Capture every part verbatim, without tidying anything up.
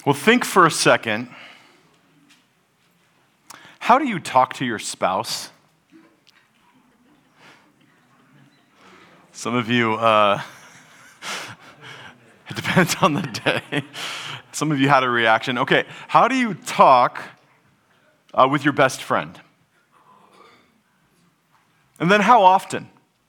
Well, think for a second. How do you talk to your spouse? Some of you, uh, it depends on the day. Some of you had a reaction. Okay, how do you talk uh, with your best friend? And then how often?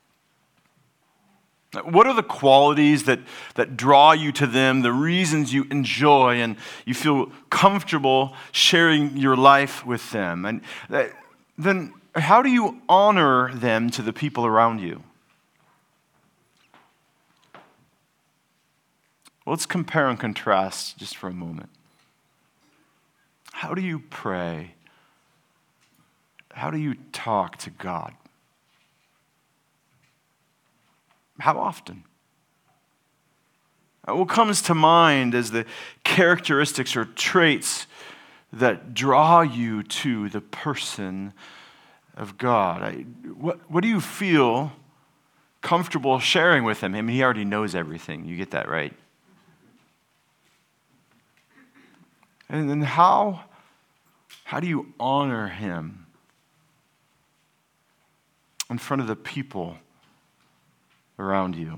What are the qualities that, that draw you to them, the reasons you enjoy and you feel comfortable sharing your life with them? And then how do you honor them to the people around you? Well, let's compare and contrast just for a moment. How do you pray? How do you talk to God? How often? What comes to mind as the characteristics or traits that draw you to the person of God? I, what, what do you feel comfortable sharing with him? I mean, he already knows everything. You get that, right? And then how, how do you honor him in front of the people around you?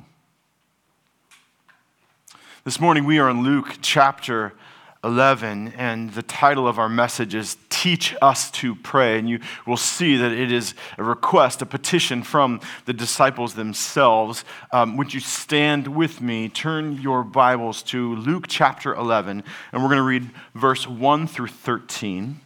This morning we are in Luke chapter eleven, and the title of our message is Teach Us to Pray. And you will see that it is a request, a petition from the disciples themselves. Um, would you stand with me? Turn your Bibles to Luke chapter eleven, and we're going to read verse one through thirteen.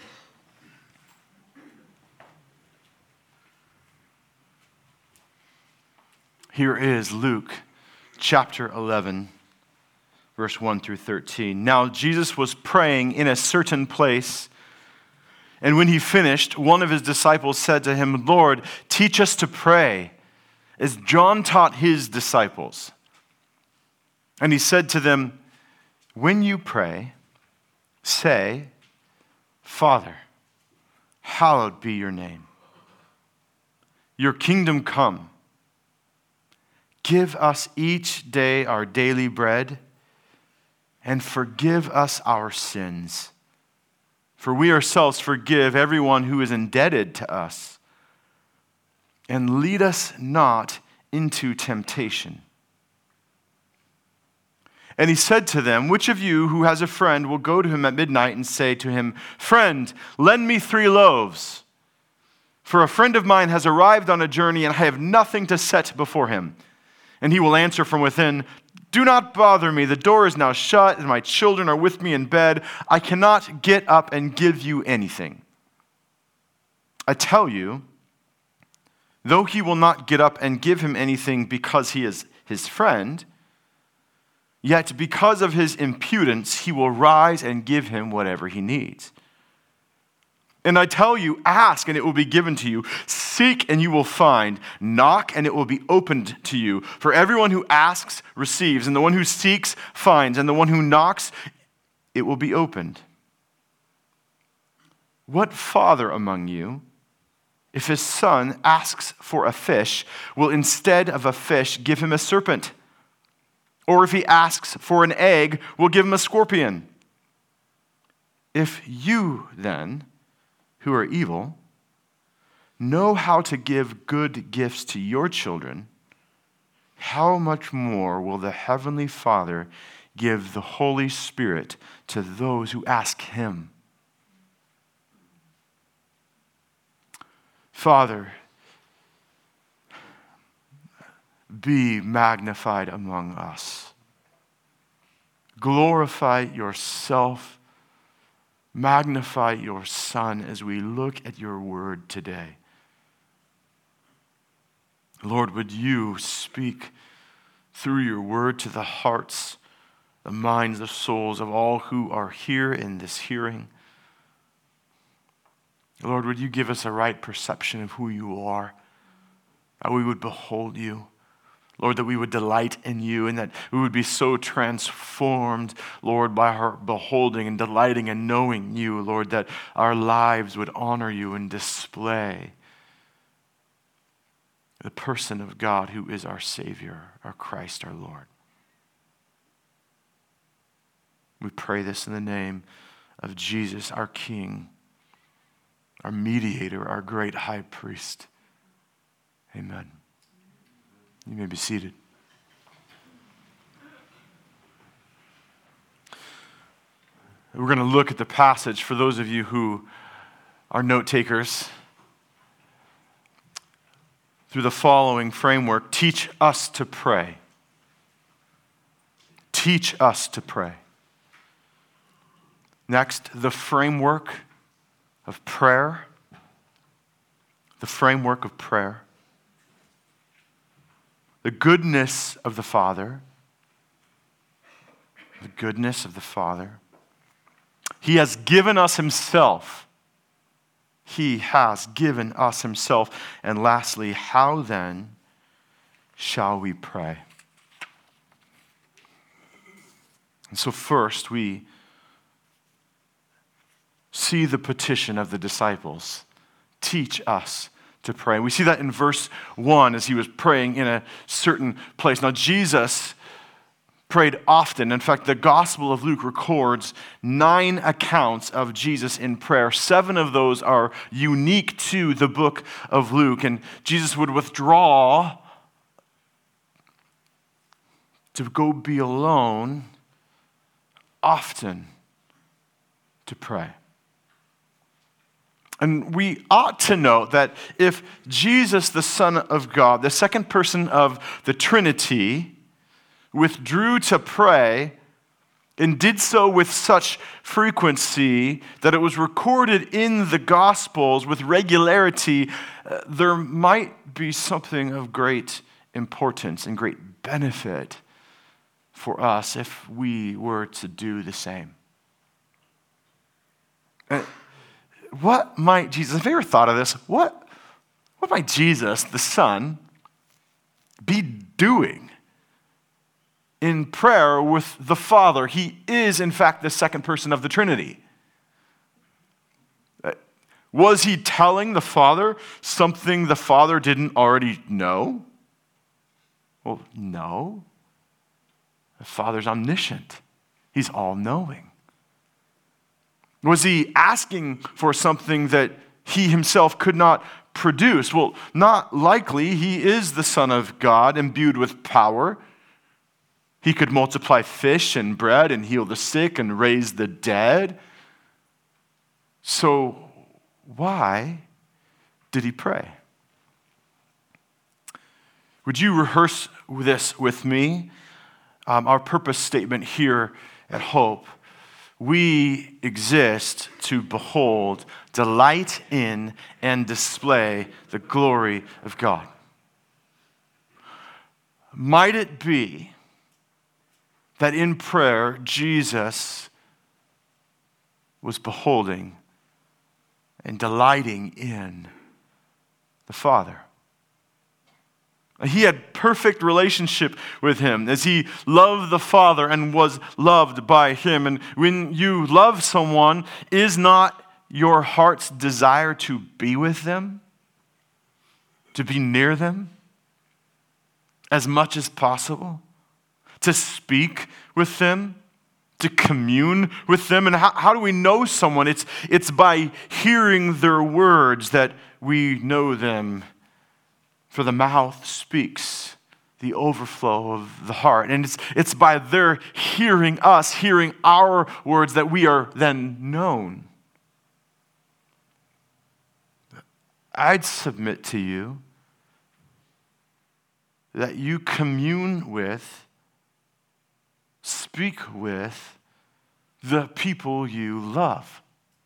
Here is Luke chapter eleven, verse one through thirteen. Now Jesus was praying in a certain place, and when he finished, one of his disciples said to him, "Lord, teach us to pray, as John taught his disciples." And he said to them, "When you pray, say, 'Father, hallowed be your name. Your kingdom come. Give us each day our daily bread, and forgive us our sins, for we ourselves forgive everyone who is indebted to us. And lead us not into temptation.'" And he said to them, "Which of you who has a friend will go to him at midnight and say to him, 'Friend, lend me three loaves, for a friend of mine has arrived on a journey and I have nothing to set before him?' And he will answer from within, 'Do not bother me. The door is now shut and my children are with me in bed. I cannot get up and give you anything.' I tell you, though he will not get up and give him anything because he is his friend, yet because of his impudence, he will rise and give him whatever he needs. And I tell you, ask and it will be given to you. Seek and you will find. Knock and it will be opened to you. For everyone who asks receives, and the one who seeks finds, and the one who knocks, it will be opened. What father among you, if his son asks for a fish, will instead of a fish give him a serpent? Or if he asks for an egg, will give him a scorpion? If you then, who are evil, know how to give good gifts to your children, how much more will the Heavenly Father give the Holy Spirit to those who ask him?" Father, be magnified among us. Glorify yourself. Magnify your Son as we look at your word today. Lord, would you speak through your word to the hearts, the minds, the souls of all who are here in this hearing? Lord, would you give us a right perception of who you are, that we would behold you. Lord, that we would delight in you and that we would be so transformed, Lord, by our beholding and delighting and knowing you, Lord, that our lives would honor you and display the person of God who is our Savior, our Christ, our Lord. We pray this in the name of Jesus, our King, our mediator, our great high priest. Amen. You may be seated. We're going to look at the passage for those of you who are note takers through the following framework. Teach us to pray. Teach us to pray. Next, the framework of prayer. The framework of prayer. The goodness of the Father. The goodness of the Father. He has given us himself. He has given us himself. And lastly, how then shall we pray? And so first, we see the petition of the disciples. Teach us to pray. We see that in verse one as he was praying in a certain place. Now, Jesus prayed often. In fact, the Gospel of Luke records nine accounts of Jesus in prayer. Seven of those are unique to the book of Luke. And Jesus would withdraw to go be alone often to pray. And we ought to note that if Jesus, the Son of God, the second person of the Trinity, withdrew to pray and did so with such frequency that it was recorded in the Gospels with regularity, uh, there might be something of great importance and great benefit for us if we were to do the same. Uh, what might Jesus, have you ever thought of this? What, what might Jesus, the Son, be doing in prayer with the Father? He is, in fact, the second person of the Trinity. Was he telling the Father something the Father didn't already know? Well, no. The Father's omniscient. He's all-knowing. Was he asking for something that he himself could not produce? Well, not likely. He is the Son of God, imbued with power. He could multiply fish and bread and heal the sick and raise the dead. So why did he pray? Would you rehearse this with me? Um, our purpose statement here at Hope. We exist to behold, delight in, and display the glory of God. Might it be that in prayer, Jesus was beholding and delighting in the Father? He had perfect relationship with him as he loved the Father and was loved by him. And when you love someone, is not your heart's desire to be with them, to be near them as much as possible, to speak with them, to commune with them? And how, how do we know someone? It's, it's by hearing their words that we know them. For the mouth speaks the overflow of the heart. And it's, it's by their hearing us, hearing our words, that we are then known. I'd submit to you that you commune with, speak with the people you love.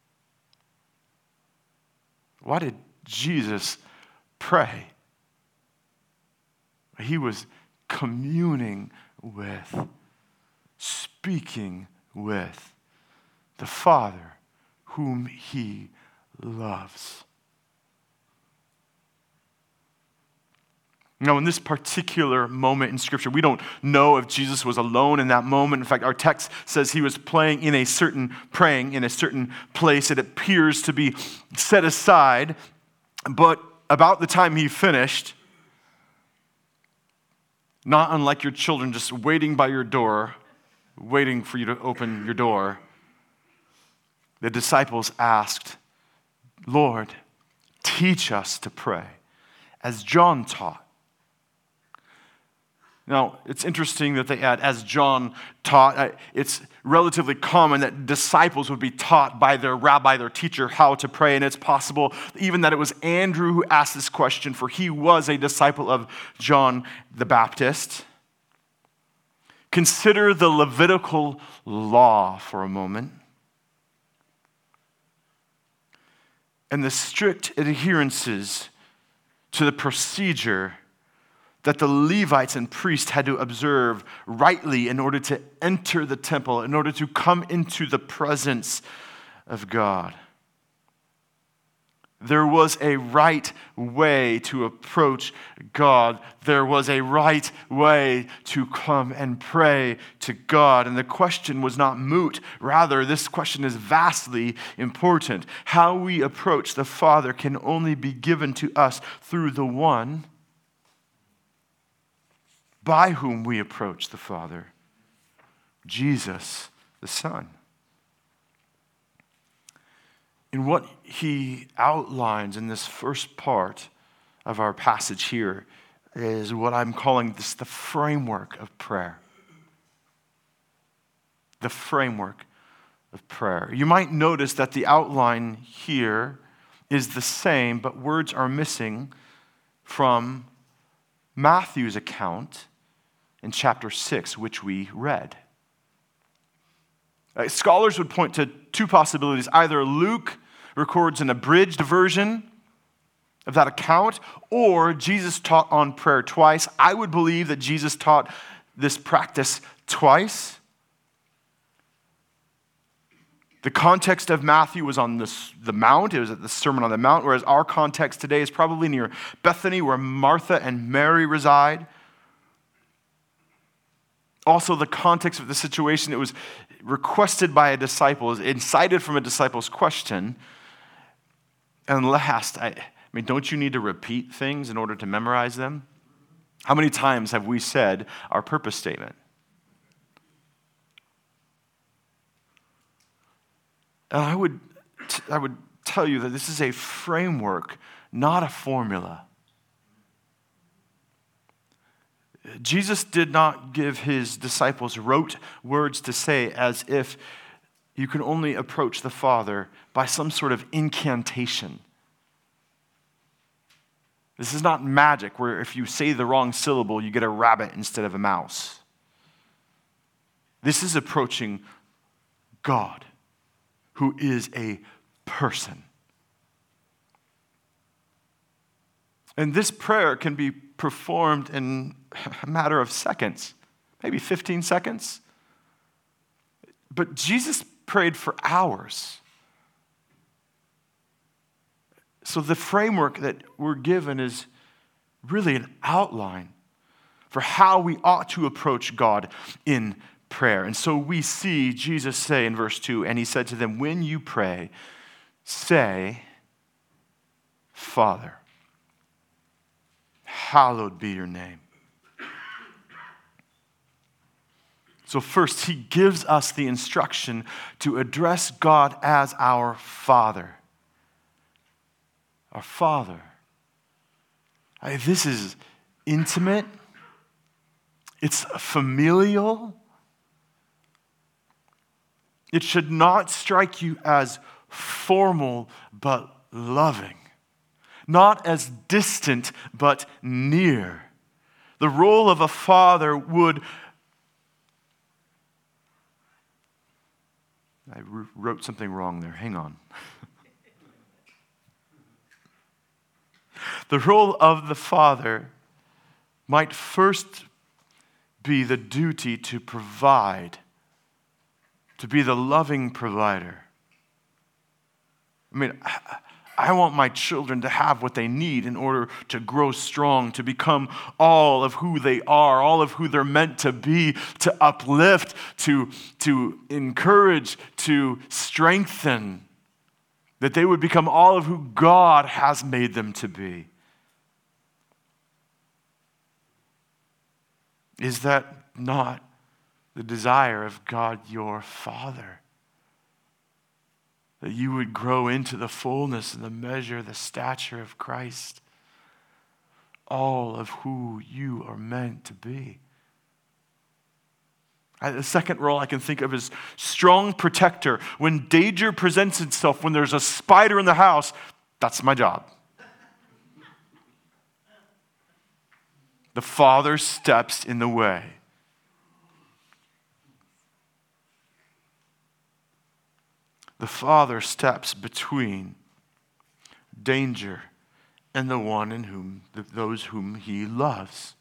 Why did Jesus pray? He was communing with, speaking with the Father whom he loves. Now, in this particular moment in Scripture, we don't know if Jesus was alone in that moment. In fact, our text says he was praying in a certain, praying in a certain place. It appears to be set aside, but about the time he finished, not unlike your children just waiting by your door waiting for you to open your door, the disciples asked, Lord, teach us to pray, as John taught. Now, it's interesting that they add, as John taught. It's relatively common that disciples would be taught by their rabbi, their teacher, how to pray. And it's possible even that it was Andrew who asked this question, for he was a disciple of John the Baptist. Consider the Levitical law for a moment, and the strict adherences to the procedure that the Levites and priests had to observe rightly in order to enter the temple, in order to come into the presence of God. There was a right way to approach God. There was a right way to come and pray to God. And the question was not moot. Rather, this question is vastly important. How we approach the Father can only be given to us through the one by whom we approach the Father, Jesus the Son. In what he outlines in this first part of our passage here is what I'm calling this the framework of prayer. The framework of prayer. You might notice that the outline here is the same, but words are missing from Matthew's account in chapter six, which we read. Uh, scholars would point to two possibilities. Either Luke records an abridged version of that account, or Jesus taught on prayer twice. I would believe that Jesus taught this practice twice. The context of Matthew was on this, the Mount. It was at the Sermon on the Mount, whereas our context today is probably near Bethany, where Martha and Mary reside. Also, the context of the situation, it was requested by a disciple, incited from a disciple's question. And last, I, I mean, don't you need to repeat things in order to memorize them? How many times have we said our purpose statement? And I would, I would tell you that this is a framework, not a formula. Jesus did not give his disciples rote words to say as if you can only approach the Father by some sort of incantation. This is not magic where if you say the wrong syllable, you get a rabbit instead of a mouse. This is approaching God, who is a person. And this prayer can be performed in a matter of seconds, maybe fifteen seconds. But Jesus prayed for hours. So the framework that we're given is really an outline for how we ought to approach God in prayer. And so we see Jesus say in verse two, and he said to them, when you pray, say, Father, hallowed be your name. So first, he gives us the instruction to address God as our Father. Our Father. This is intimate. It's familial. It should not strike you as formal but loving. Not as distant but near. The role of a father would... I wrote something wrong there. Hang on. The role of the father might first be the duty to provide, to be the loving provider. I mean, I want my children to have what they need in order to grow strong, to become all of who they are, all of who they're meant to be, to uplift, to, to encourage, to strengthen, that they would become all of who God has made them to be. Is that not the desire of God your Father, that you would grow into the fullness and the measure, the stature of Christ, all of who you are meant to be. The second role I can think of is strong protector. When danger presents itself, when there's a spider in the house, that's my job. The Father steps in the way. The Father steps between danger and the one in whom those whom he loves.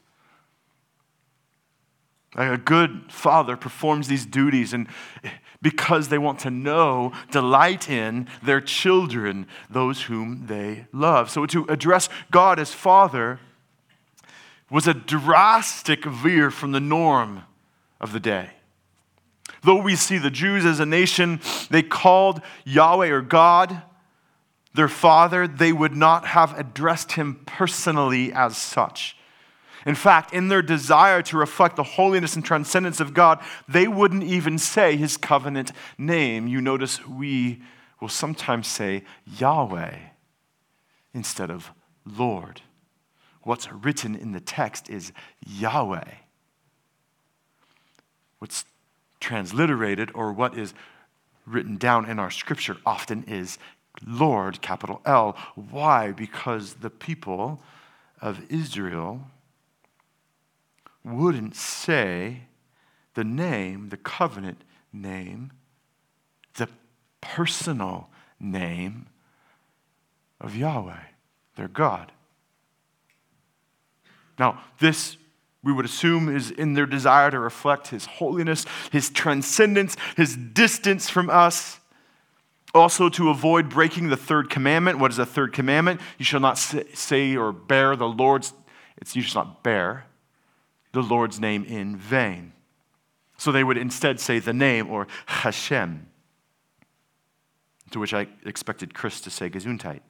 A good father performs these duties and because they want to know, delight in their children, those whom they love. So to address God as Father was a drastic veer from the norm of the day. Though we see the Jews as a nation, they called Yahweh or God their Father, they would not have addressed him personally as such. In fact, in their desire to reflect the holiness and transcendence of God, they wouldn't even say his covenant name. You notice we will sometimes say Yahweh instead of Lord. What's written in the text is Yahweh. What's transliterated, or what is written down in our scripture, often is Lord, capital L. Why? Because the people of Israel wouldn't say the name, the covenant name, the personal name of Yahweh, their God. Now, this, we would assume, is in their desire to reflect his holiness, his transcendence, his distance from us. Also, to avoid breaking the third commandment. What is the third commandment? You shall not say or bear the Lord's, it's you shall not bear the Lord's name in vain. So they would instead say the name, or Hashem, to which I expected Chris to say Gesundheit.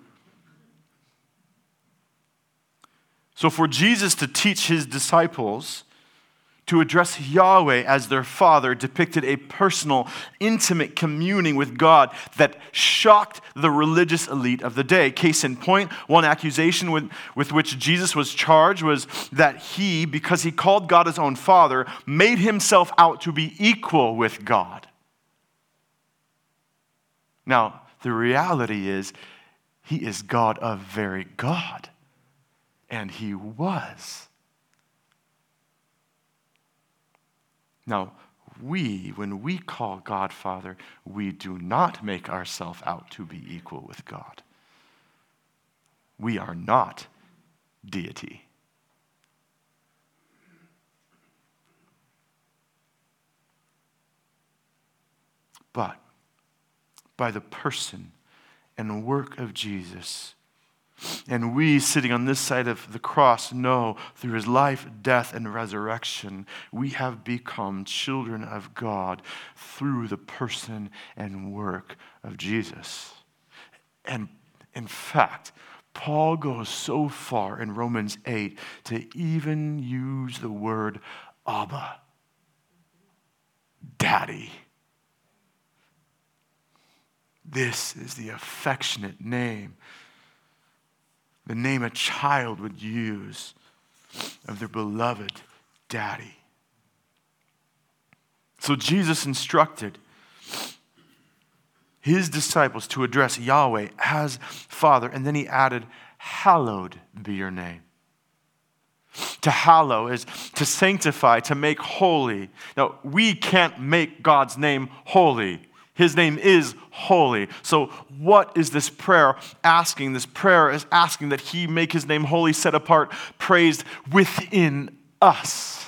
So for Jesus to teach his disciples to address Yahweh as their Father depicted a personal, intimate communing with God that shocked the religious elite of the day. Case in point, one accusation with, with which Jesus was charged was that he, because he called God his own Father, made himself out to be equal with God. Now, the reality is, he is God of very God. And he was. Now, we, when we call God Father, we do not make ourselves out to be equal with God. We are not deity. But by the person and work of Jesus, and we sitting on this side of the cross know through his life, death, and resurrection, we have become children of God through the person and work of Jesus. And in fact, Paul goes so far in Romans eight to even use the word Abba, Daddy. This is the affectionate name, the name a child would use of their beloved daddy. So Jesus instructed his disciples to address Yahweh as Father, and then he added, hallowed be your name. To hallow is to sanctify, to make holy. Now, we can't make God's name holy. His name is holy. So what is this prayer asking? This prayer is asking that he make his name holy, set apart, praised within us.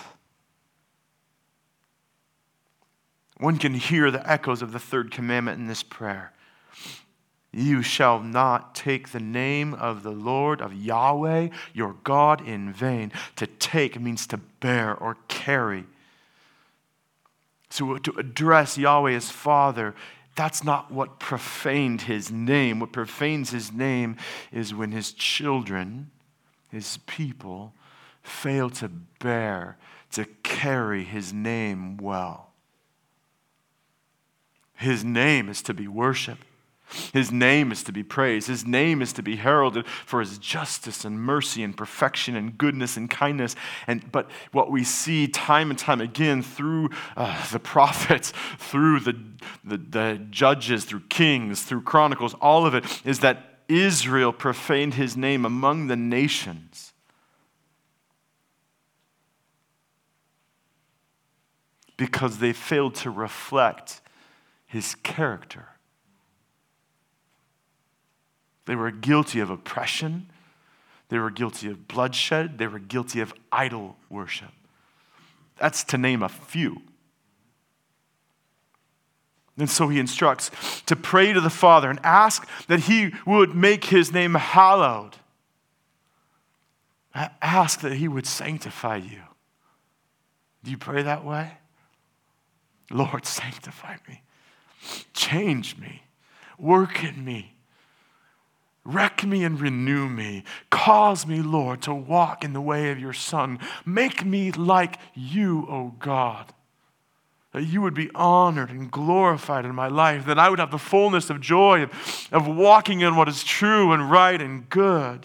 One can hear the echoes of the third commandment in this prayer. You shall not take the name of the Lord, of Yahweh, your God, in vain. To take means to bear or carry. So to address Yahweh as Father, that's not what profaned his name. What profanes his name is when his children, his people, fail to bear, to carry his name well. His name is to be worshiped. His name is to be praised. His name is to be heralded for his justice and mercy and perfection and goodness and kindness. And but what we see time and time again through uh, the prophets, through the, the, the judges, through kings, through chronicles, all of it is that Israel profaned his name among the nations. Because they failed to reflect his character. They were guilty of oppression. They were guilty of bloodshed. They were guilty of idol worship. That's to name a few. And so he instructs to pray to the Father and ask that he would make his name hallowed. Ask that he would sanctify you. Do you pray that way? Lord, sanctify me. Change me. Work in me. Wreck me and renew me. Cause me, Lord, to walk in the way of your Son. Make me like you, O God. That you would be honored and glorified in my life. That I would have the fullness of joy of, of walking in what is true and right and good.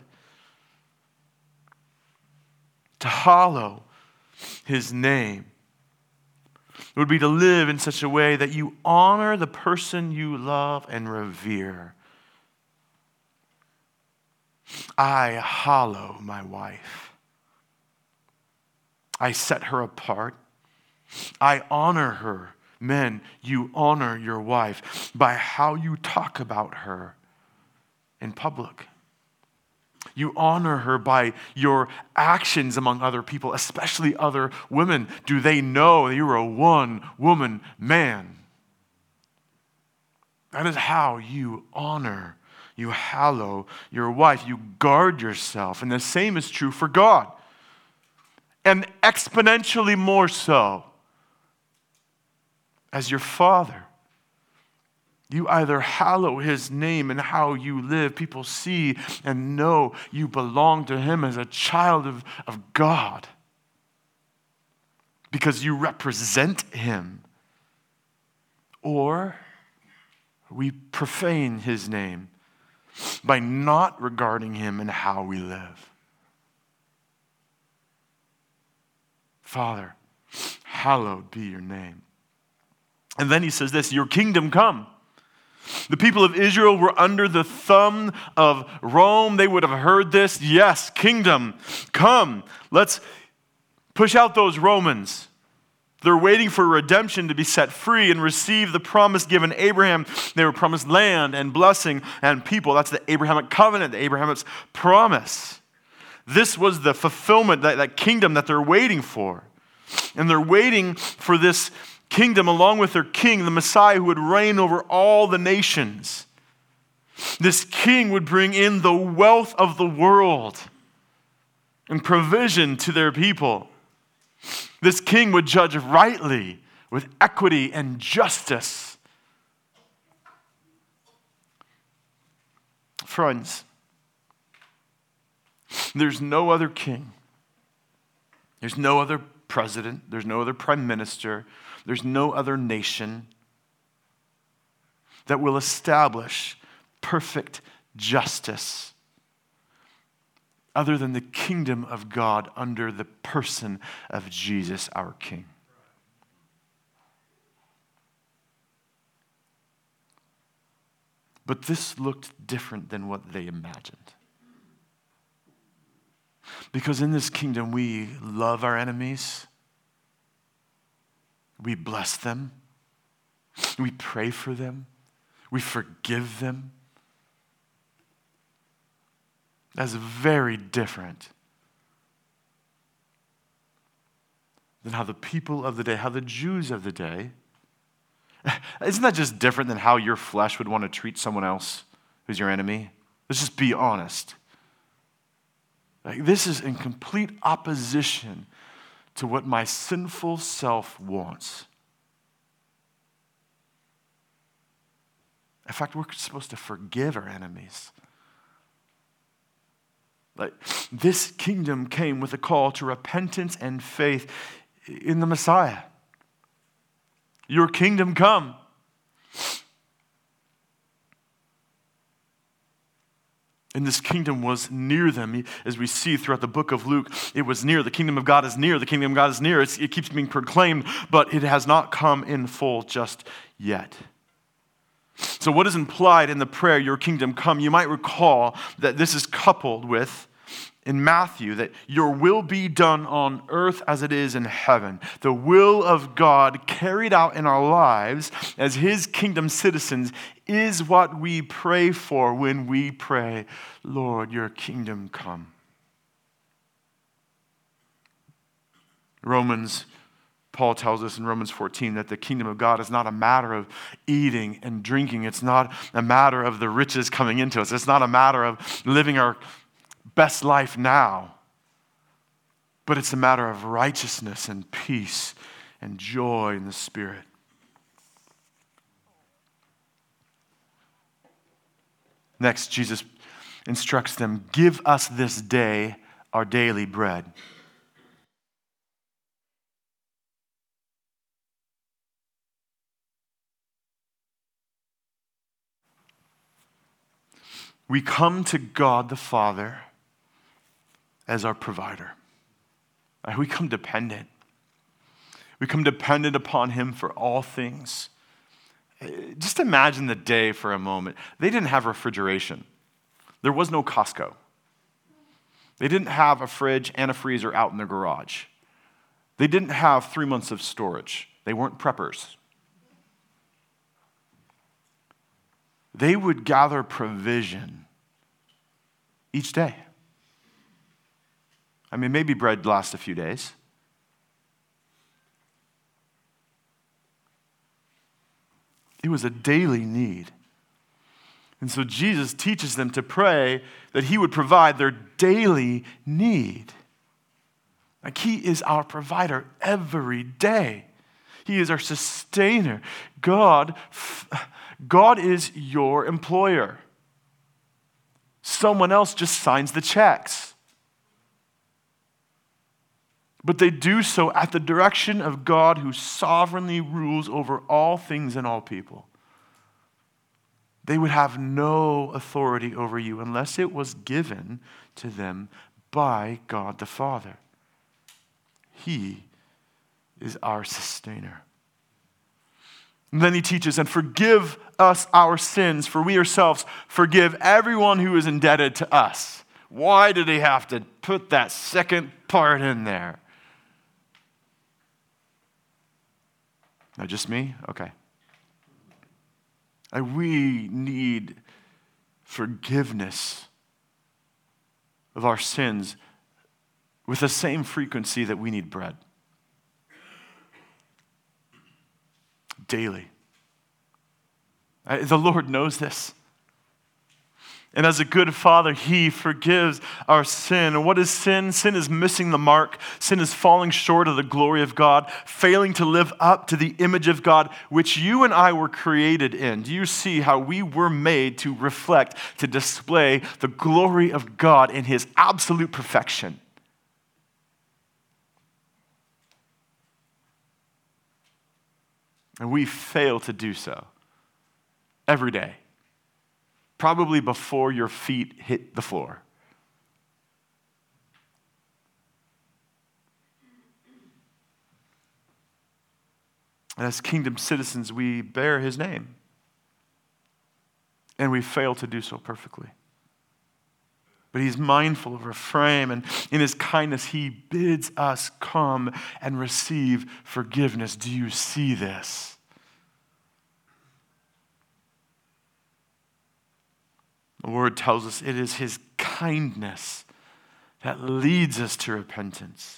To hallow his name would be to live in such a way that you honor the person you love and revere. I hallow my wife. I set her apart. I honor her. Men, you honor your wife by how you talk about her in public. You honor her by your actions among other people, especially other women. Do they know that you're a one-woman man? That is how you honor, you hallow your wife. You guard yourself. And the same is true for God. And exponentially more so as your Father. You either hallow his name in how you live. People see and know you belong to him as a child of, of God. Because you represent him. Or we profane his name by not regarding him in how we live. Father, hallowed be your name. And then he says this, your kingdom come. The people of Israel were under the thumb of Rome. They would have heard this. Yes, kingdom, come. Let's push out those Romans. They're waiting for redemption to be set free and receive the promise given Abraham. They were promised land and blessing and people. That's the Abrahamic covenant, the Abrahamic promise. This was the fulfillment, that, that kingdom that they're waiting for. And they're waiting for this kingdom along with their king, the Messiah who would reign over all the nations. This king would bring in the wealth of the world and provision to their people. This king would judge rightly with equity and justice. Friends, there's no other king. There's no other president. There's no other prime minister. There's no other nation that will establish perfect justice other than the kingdom of God under the person of Jesus, our King. But this looked different than what they imagined. Because in this kingdom, we love our enemies. We bless them. We pray for them. We forgive them. That's very different than how the people of the day, how the Jews of the day, isn't that just different than how your flesh would want to treat someone else who's your enemy? Let's just be honest. Like, this is in complete opposition to what my sinful self wants. In fact, we're supposed to forgive our enemies. Like, this kingdom came with a call to repentance and faith in the Messiah. Your kingdom come. And this kingdom was near them. As we see throughout the book of Luke, it was near. The kingdom of God is near. The kingdom of God is near. It's, it keeps being proclaimed, but it has not come in full just yet. So what is implied in the prayer, your kingdom come? You might recall that this is coupled with, in Matthew, that your will be done on earth as it is in heaven. The will of God carried out in our lives as his kingdom citizens is what we pray for when we pray, Lord, your kingdom come. Romans, Paul tells us in Romans fourteen that the kingdom of God is not a matter of eating and drinking. It's not a matter of the riches coming into us. It's not a matter of living our best life now. But it's a matter of righteousness and peace and joy in the Spirit. Next, Jesus instructs them, give us this day our daily bread. We come to God the Father as our provider. We come dependent. We come dependent upon him for all things. Just imagine the day for a moment. They didn't have refrigeration. There was no Costco. They didn't have a fridge and a freezer out in their garage. They didn't have three months of storage. They weren't preppers. They would gather provision each day. I mean, maybe bread lasts a few days. It was a daily need. And so Jesus teaches them to pray that he would provide their daily need. Like he is our provider every day. He is our sustainer. God, God is your employer. Someone else just signs the checks. But they do so at the direction of God who sovereignly rules over all things and all people. They would have no authority over you unless it was given to them by God the Father. He is our sustainer. And then he teaches, and forgive us our sins, for we ourselves forgive everyone who is indebted to us. Why did he have to put that second part in there? Now, just me? Okay. We need forgiveness of our sins with the same frequency that we need bread. Daily. The Lord knows this. And as a good father, he forgives our sin. And what is sin? Sin is missing the mark. Sin is falling short of the glory of God, failing to live up to the image of God, which you and I were created in. Do you see how we were made to reflect, to display the glory of God in his absolute perfection? And we fail to do so every day. Probably before your feet hit the floor. And as kingdom citizens, we bear his name. And we fail to do so perfectly. But he's mindful of our frame, and in his kindness, he bids us come and receive forgiveness. Do you see this? The word tells us it is his kindness that leads us to repentance.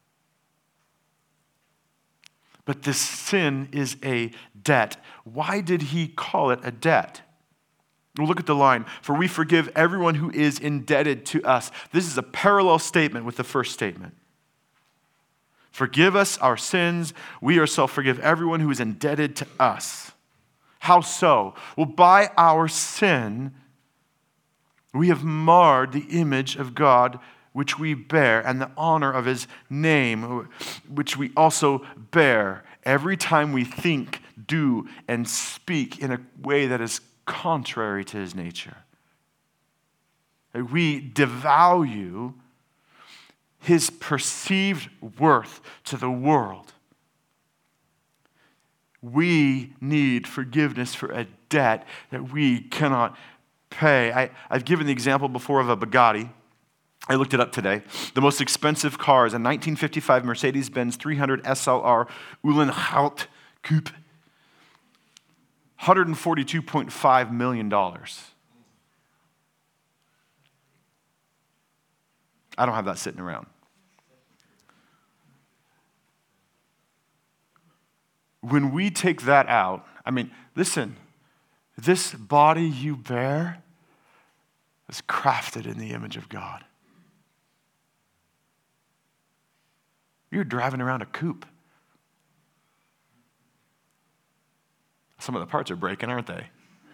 But this sin is a debt. Why did he call it a debt? Well, look at the line. For we forgive everyone who is indebted to us. This is a parallel statement with the first statement. Forgive us our sins. We ourselves forgive everyone who is indebted to us. How so? Well, by our sin, we have marred the image of God which we bear, and the honor of his name, which we also bear, every time we think, do, and speak in a way that is contrary to his nature. We devalue his perceived worth to the world. We need forgiveness for a debt that we cannot pay. I, I've given the example before of a Bugatti. I looked it up today. The most expensive car is a nineteen fifty-five Mercedes-Benz three hundred S L R Uhlenhaut Coupe. one hundred forty-two point five million dollars. I don't have that sitting around. When we take that out, I mean, listen, this body you bear is crafted in the image of God. You're driving around a coupe. Some of the parts are breaking, aren't they?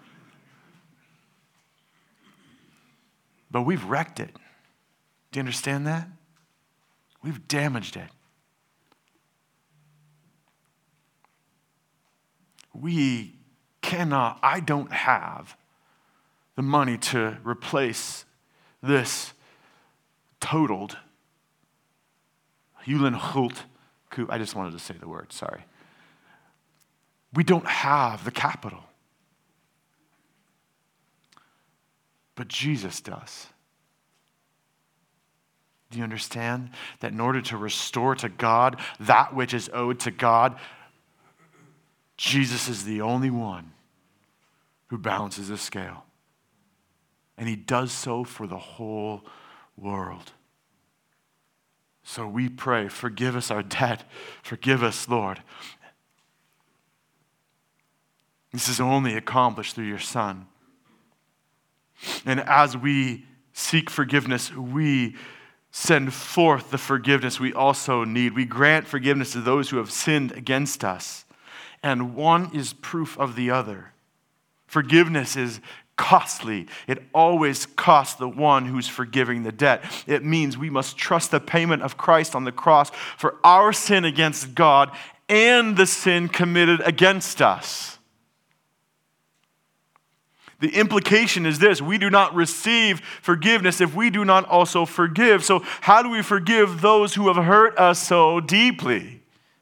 But we've wrecked it. Do you understand that? We've damaged it. We cannot, I don't have the money to replace this totaled Uhlenhaut coupe. I just wanted to say the word, sorry. We don't have the capital. But Jesus does. Do you understand that in order to restore to God that which is owed to God, Jesus is the only one who balances the scale. And he does so for the whole world. So we pray, forgive us our debt. Forgive us, Lord. This is only accomplished through your Son. And as we seek forgiveness, we send forth the forgiveness we also need. We grant forgiveness to those who have sinned against us. And one is proof of the other. Forgiveness is costly. It always costs the one who's forgiving the debt. It means we must trust the payment of Christ on the cross for our sin against God and the sin committed against us. The implication is this: we do not receive forgiveness if we do not also forgive. So how do we forgive those who have hurt us so deeply?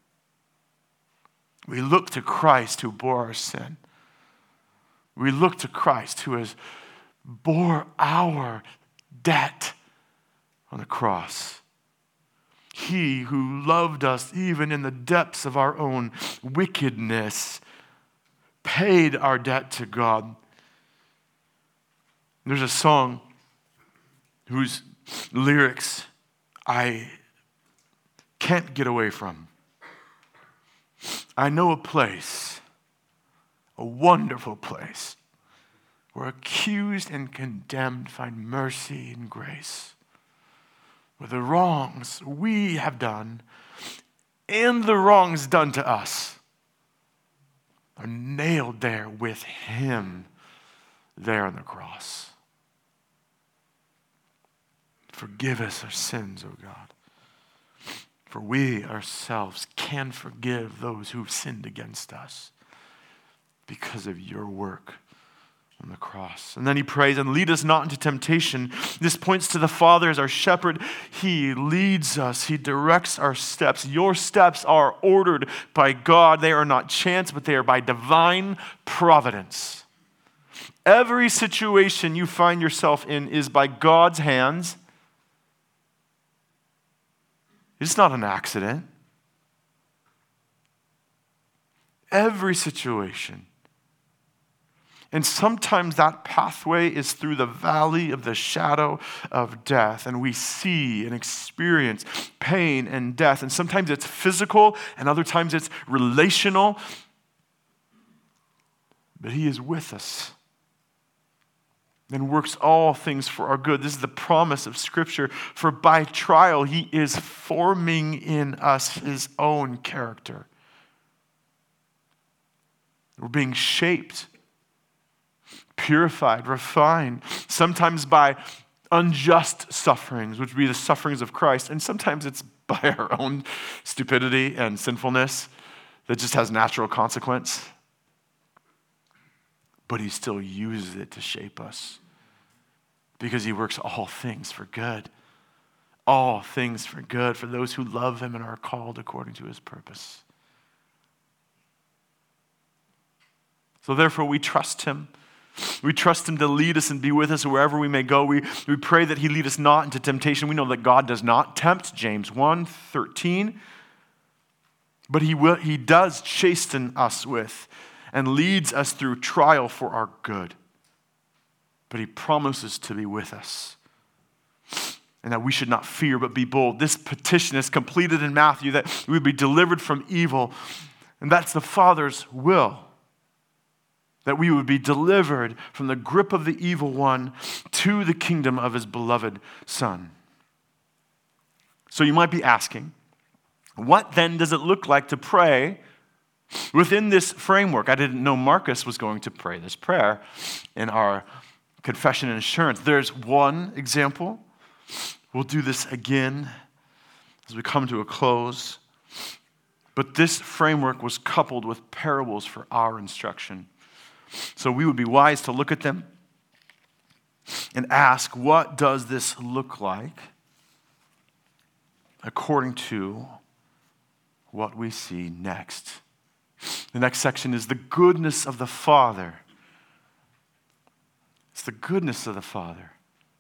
We look to Christ who bore our sin. We look to Christ who has bore our debt on the cross. He who loved us even in the depths of our own wickedness paid our debt to God. There's a song whose lyrics I can't get away from. I know a place, a wonderful place, where accused and condemned find mercy and grace, where the wrongs we have done and the wrongs done to us are nailed there with him there on the cross. Forgive us our sins, O God, for we ourselves can forgive those who've sinned against us because of your work on the cross. And then he prays, and lead us not into temptation. This points to the Father as our shepherd. He leads us. He directs our steps. Your steps are ordered by God. They are not chance, but they are by divine providence. Every situation you find yourself in is by God's hands. It's not an accident. Every situation. And sometimes that pathway is through the valley of the shadow of death. And we see and experience pain and death. And sometimes it's physical, and other times it's relational. But he is with us and works all things for our good. This is the promise of Scripture. For by trial, he is forming in us his own character. We're being shaped, purified, refined, sometimes by unjust sufferings, which would be the sufferings of Christ. And sometimes it's by our own stupidity and sinfulness that just has natural consequence. But he still uses it to shape us because he works all things for good. All things for good for those who love him and are called according to his purpose. So therefore we trust him. We trust him to lead us and be with us wherever we may go. We, we pray that he lead us not into temptation. We know that God does not tempt, James one thirteen. But he will, he does chasten us with and leads us through trial for our good. But he promises to be with us. And that we should not fear but be bold. This petition is completed in Matthew that we would be delivered from evil. And that's the Father's will. That we would be delivered from the grip of the evil one to the kingdom of his beloved Son. So you might be asking, what then does it look like to pray within this framework? I didn't know Marcus was going to pray this prayer in our confession and assurance. There's one example. We'll do this again as we come to a close. But this framework was coupled with parables for our instruction. So we would be wise to look at them and ask, what does this look like according to what we see next? The next section is the goodness of the Father. It's the goodness of the Father.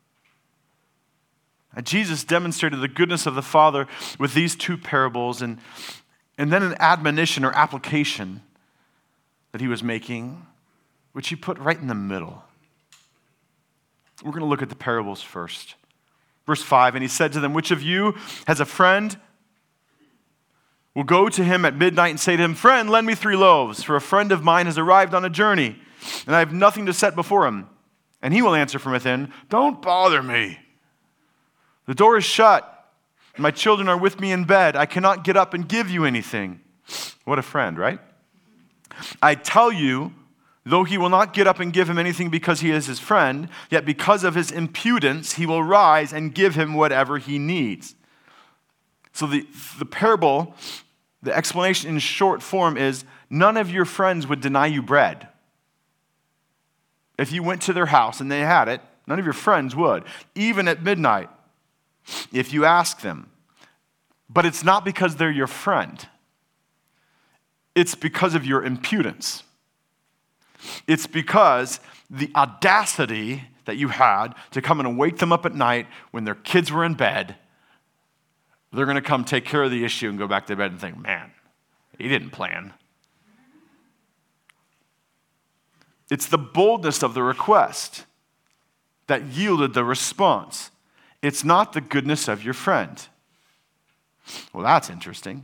And Jesus demonstrated the goodness of the Father with these two parables and, and then an admonition or application that he was making, which he put right in the middle. We're going to look at the parables first. Verse five, and he said to them, which of you has a friend will go to him at midnight and say to him, friend, lend me three loaves, for a friend of mine has arrived on a journey, and I have nothing to set before him. And he will answer from within, don't bother me. The door is shut, and my children are with me in bed. I cannot get up and give you anything. What a friend, right? I tell you, though he will not get up and give him anything because he is his friend, yet because of his impudence, he will rise and give him whatever he needs. So the, the parable, the explanation in short form is, none of your friends would deny you bread. If you went to their house and they had it, none of your friends would, even at midnight, if you ask them. But it's not because they're your friend. It's because of your impudence. It's because the audacity that you had to come and wake them up at night when their kids were in bed, they're going to come take care of the issue and go back to bed and think, man, he didn't plan. It's the boldness of the request that yielded the response. It's not the goodness of your friend. Well, that's interesting.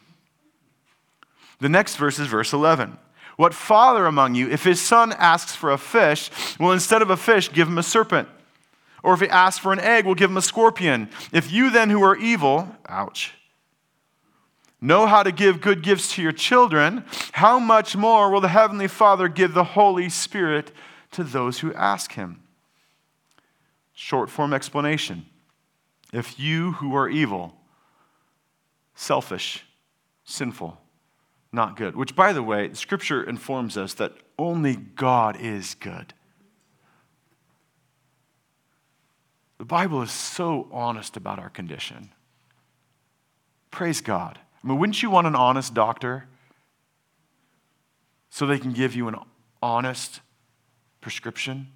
The next verse is verse eleven. What father among you, if his son asks for a fish, will instead of a fish give him a serpent? Or if he asks for an egg, will give him a scorpion? If you then who are evil, ouch, know how to give good gifts to your children, how much more will the Heavenly Father give the Holy Spirit to those who ask him? Short form explanation. If you who are evil, selfish, sinful, not good, which by the way, Scripture informs us that only God is good. The Bible is so honest about our condition. Praise God. I mean, wouldn't you want an honest doctor so they can give you an honest prescription?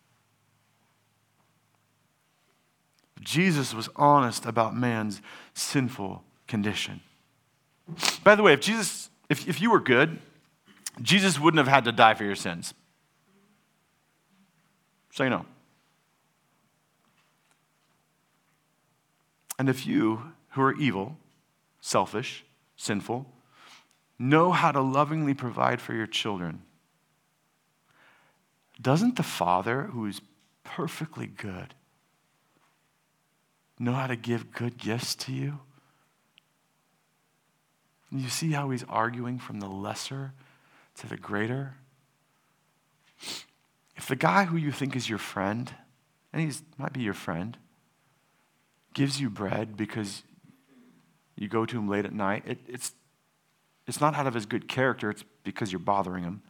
Jesus was honest about man's sinful condition. By the way, if Jesus, if, if you were good, Jesus wouldn't have had to die for your sins. So you know. And if you, who are evil, selfish, sinful, know how to lovingly provide for your children, doesn't the Father, who is perfectly good, know how to give good gifts to you? You see how he's arguing from the lesser to the greater? If the guy who you think is your friend and he might be your friend, gives you bread because you go to him late at night, it, it's, it's not out of his good character, it's because you're bothering him.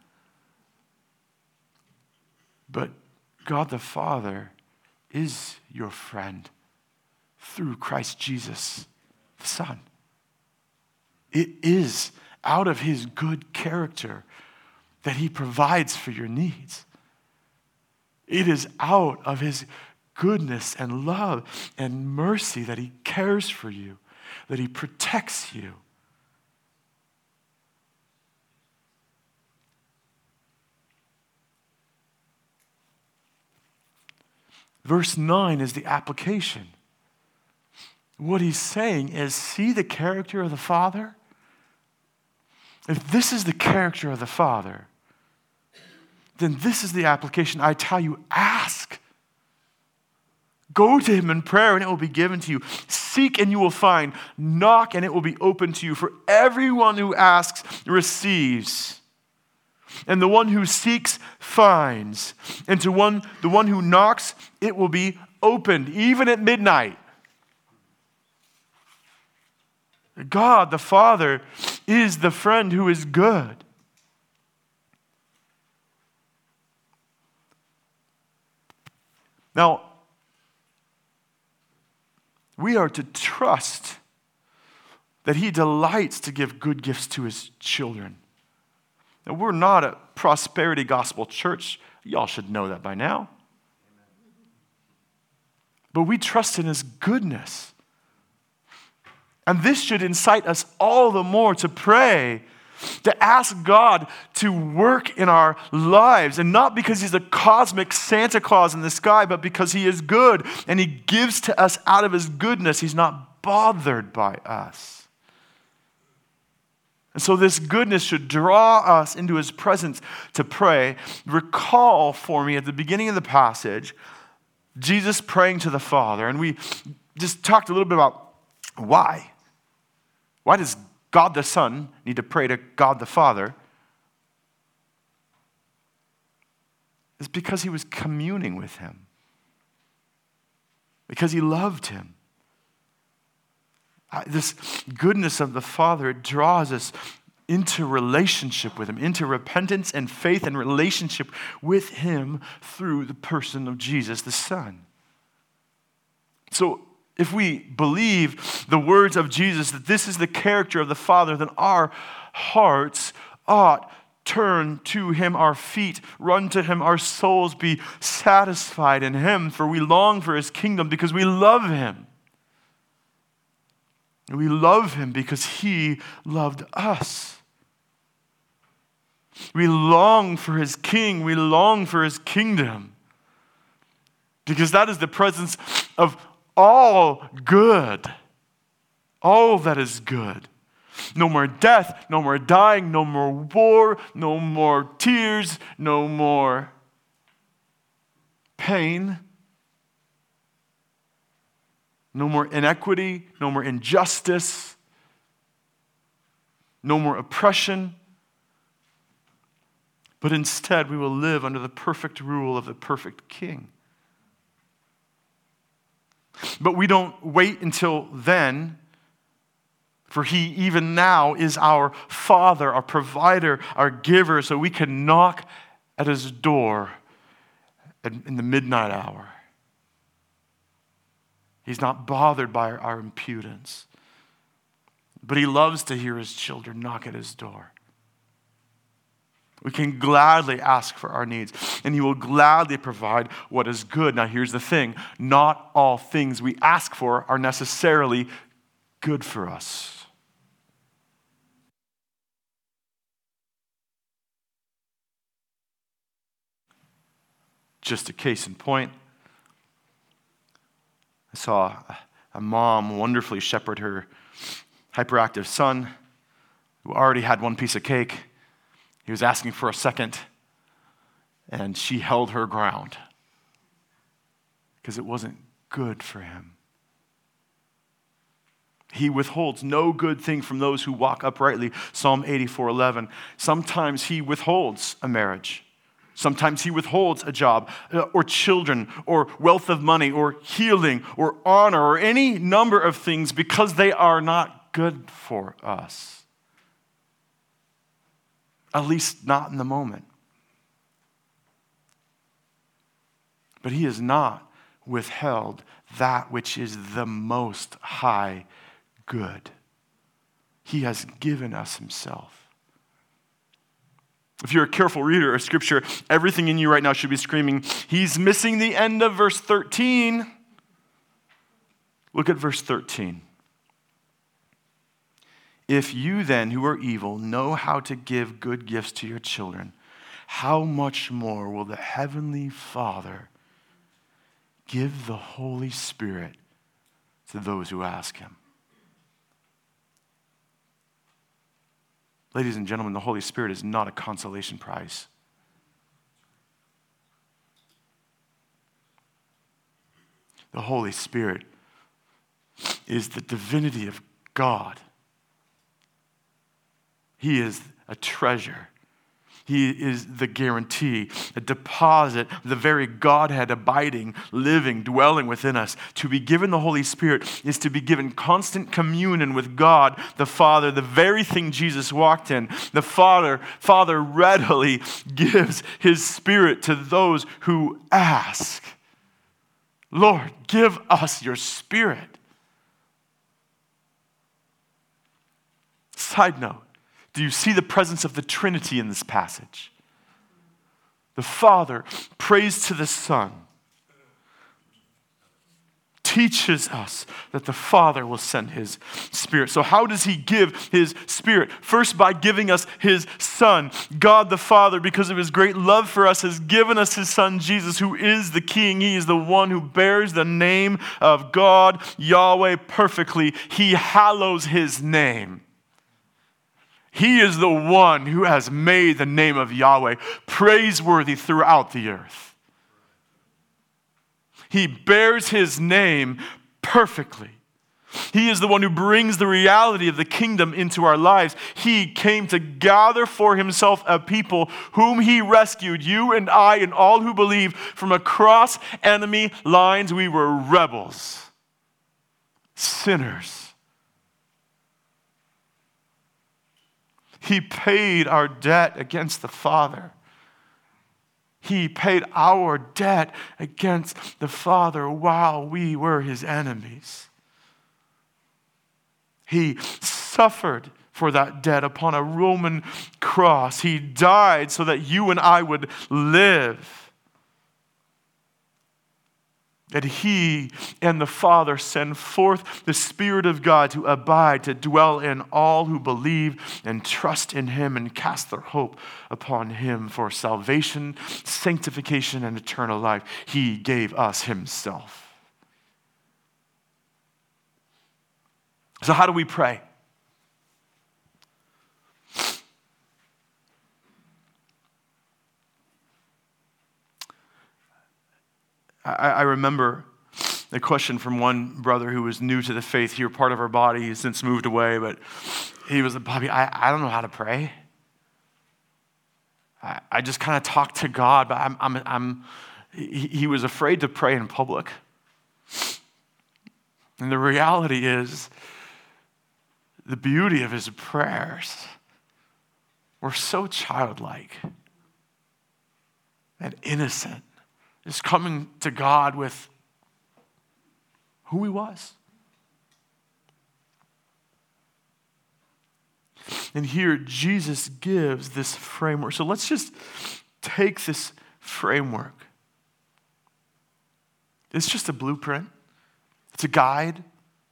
But God the Father is your friend through Christ Jesus, the Son. It is out of his good character that he provides for your needs. It is out of his goodness and love and mercy that he cares for you, that he protects you. Verse nine is the application. What he's saying is, see the character of the Father? If this is the character of the Father, then this is the application. I tell you, ask. Go to him in prayer and it will be given to you. Seek and you will find. Knock and it will be open to you. For everyone who asks receives. And the one who seeks finds. And to one, the one who knocks, it will be opened, even at midnight. God, the Father, is the friend who is good. Now, we are to trust that he delights to give good gifts to his children. Now, we're not a prosperity gospel church. Y'all should know that by now. But we trust in his goodness. And this should incite us all the more to pray, to ask God to work in our lives. And not because he's a cosmic Santa Claus in the sky, but because he is good and he gives to us out of his goodness. He's not bothered by us. And so this goodness should draw us into his presence to pray. Recall for me at the beginning of the passage, Jesus praying to the Father. And we just talked a little bit about why. Why does God the Son need to pray to God the Father? It's because he was communing with him. Because he loved him. This goodness of the Father, it draws us into relationship with him, into repentance and faith and relationship with him through the person of Jesus the Son. So, if we believe the words of Jesus, that this is the character of the Father, then our hearts ought turn to him, our feet run to him, our souls be satisfied in him, for we long for his kingdom because we love him. And we love him because he loved us. We long for his king, we long for his kingdom, because that is the presence of all good, all that is good. No more death, no more dying, no more war, no more tears, no more pain, no more inequity, no more injustice, no more oppression. But instead, we will live under the perfect rule of the perfect King. But we don't wait until then, for he even now is our Father, our provider, our giver, so we can knock at his door in the midnight hour. He's not bothered by our impudence, but he loves to hear his children knock at his door. We can gladly ask for our needs, and he will gladly provide what is good. Now, here's the thing. Not all things we ask for are necessarily good for us. Just a case in point, I saw a mom wonderfully shepherd her hyperactive son who already had one piece of cake. He was asking for a second, and she held her ground because it wasn't good for him. He withholds no good thing from those who walk uprightly, Psalm eighty-four eleven. Sometimes he withholds a marriage Sometimes he withholds a job, uh, or children, or wealth of money, or healing, or honor, or any number of things because they are not good for us. At least not in the moment. But he has not withheld that which is the most high good. He has given us himself. If you're a careful reader of Scripture, everything in you right now should be screaming, he's missing the end of verse thirteen. Look at verse thirteen. If you then, who are evil, know how to give good gifts to your children, how much more will the Heavenly Father give the Holy Spirit to those who ask him? Ladies and gentlemen, the Holy Spirit is not a consolation prize. The Holy Spirit is the divinity of God. He is a treasure. He is the guarantee, a deposit, the very Godhead abiding, living, dwelling within us. To be given the Holy Spirit is to be given constant communion with God, the Father, the very thing Jesus walked in. The Father, Father readily gives his Spirit to those who ask. Lord, give us your Spirit. Side note. Do you see the presence of the Trinity in this passage? The Father prays to the Son, teaches us that the Father will send his Spirit. So how does he give his Spirit? First, by giving us his Son. God the Father, because of his great love for us, has given us his Son Jesus, who is the King. He is the one who bears the name of God, Yahweh, perfectly. He hallows his name. He is the one who has made the name of Yahweh praiseworthy throughout the earth. He bears his name perfectly. He is the one who brings the reality of the kingdom into our lives. He came to gather for himself a people whom he rescued, you and I and all who believe, from across enemy lines. We were rebels, sinners. He paid our debt against the Father. He paid our debt against the Father while we were his enemies. He suffered for that debt upon a Roman cross. He died so that you and I would live. That he and the Father send forth the Spirit of God to abide, to dwell in all who believe and trust in him and cast their hope upon him for salvation, sanctification, and eternal life. He gave us himself. So how do we pray? I remember a question from one brother who was new to the faith here, part of our body. He's since moved away, but he was like, Bobby, I, I don't know how to pray. I, I just kind of talk to God, but I'm, I'm, I'm, he, he was afraid to pray in public. And the reality is, the beauty of his prayers were so childlike and innocent. Just coming to God with who he was. And here Jesus gives this framework. So let's just take this framework. It's just a blueprint. It's a guide.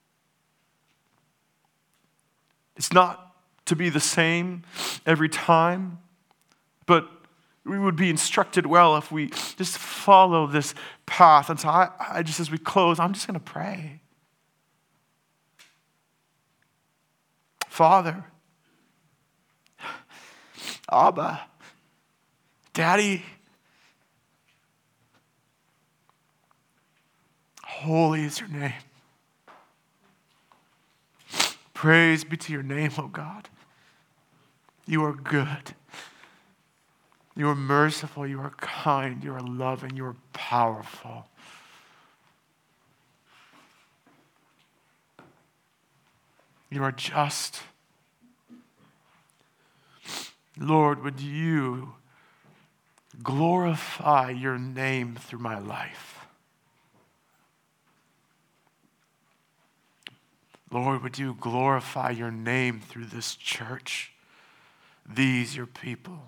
It's not to be the same every time, but we would be instructed well if we just follow this path. And so I, I just, as we close, I'm just going to pray. Father, Abba, Daddy, holy is your name. Praise be to your name, O God. You are good. You are merciful, you are kind, you are loving, you are powerful. You are just. Lord, would you glorify your name through my life? Lord, would you glorify your name through this church, these your people?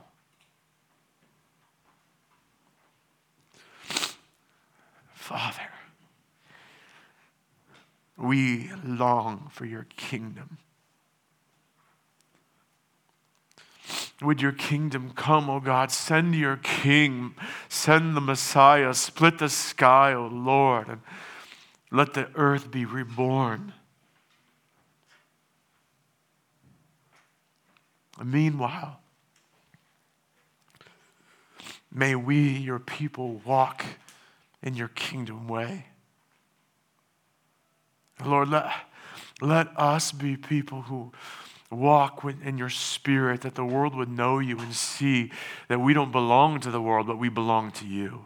Father, we long for your kingdom. Would your kingdom come, O God? Send your king, send the Messiah, split the sky, O Lord, and let the earth be reborn. And meanwhile, may we, your people, walk in your kingdom way. Lord, let, let us be people who walk in your spirit, that the world would know you and see that we don't belong to the world, but we belong to you.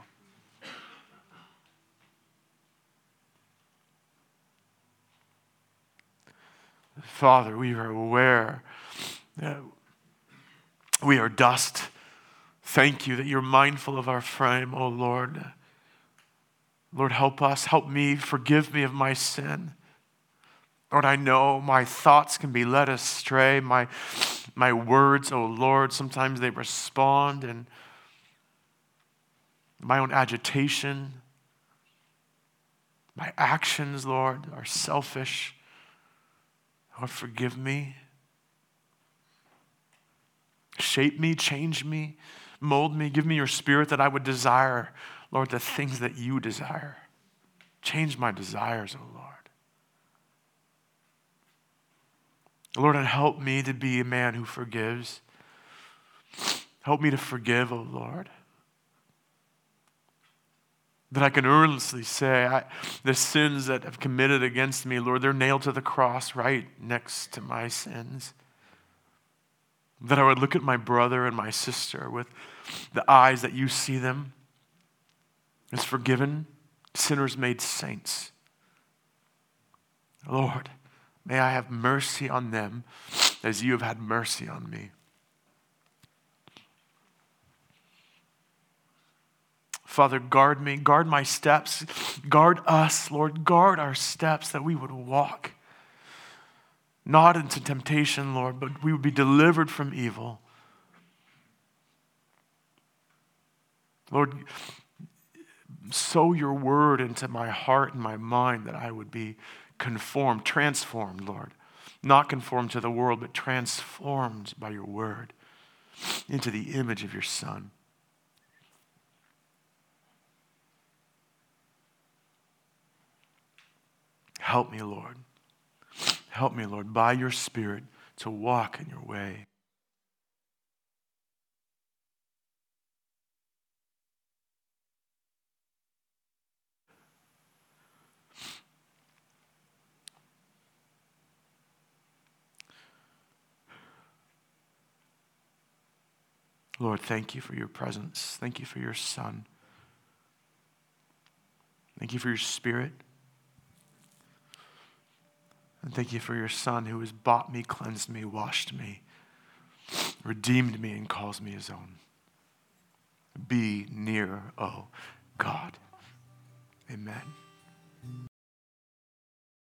Father, we are aware that we are dust. Thank you that you're mindful of our frame, oh Lord. Lord, help us, help me, forgive me of my sin. Lord, I know my thoughts can be led astray. My, my words, oh Lord, sometimes they respond in my own agitation. My actions, Lord, are selfish. Lord, forgive me. Shape me, change me, mold me. Give me your spirit that I would desire, Lord, the things that you desire. Change my desires, oh Lord. Lord, and help me to be a man who forgives. Help me to forgive, oh Lord. That I can earnestly say, I, the sins that have committed against me, Lord, they're nailed to the cross right next to my sins. That I would look at my brother and my sister with the eyes that you see them as forgiven, sinners made saints. Lord, may I have mercy on them as you have had mercy on me. Father, guard me, guard my steps, guard us, Lord, guard our steps that we would walk not into temptation, Lord, but we would be delivered from evil. Lord, sow your word into my heart and my mind that I would be conformed, transformed, Lord. Not conformed to the world, but transformed by your word into the image of your Son. Help me, Lord. Help me, Lord, by your Spirit to walk in your way. Lord, thank you for your presence. Thank you for your Son. Thank you for your Spirit. And thank you for your Son who has bought me, cleansed me, washed me, redeemed me, and calls me his own. Be near, oh God. Amen.